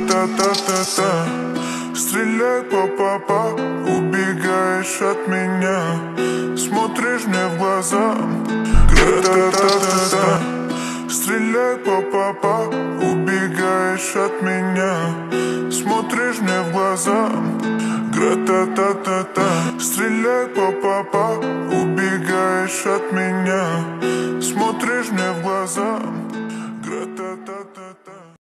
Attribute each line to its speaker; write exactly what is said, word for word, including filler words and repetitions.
Speaker 1: Гра-та-та-та-та. Стреляй по папа, убегаешь от меня, смотришь мне в глаза. Гра-та-та-та-та. Стреляй по папа, убегаешь от меня, смотришь мне в глаза. Гра-та-та-та-та. Стреляй по папа, убегаешь от меня, смотришь мне в глаза. Гра-та-та-та-та.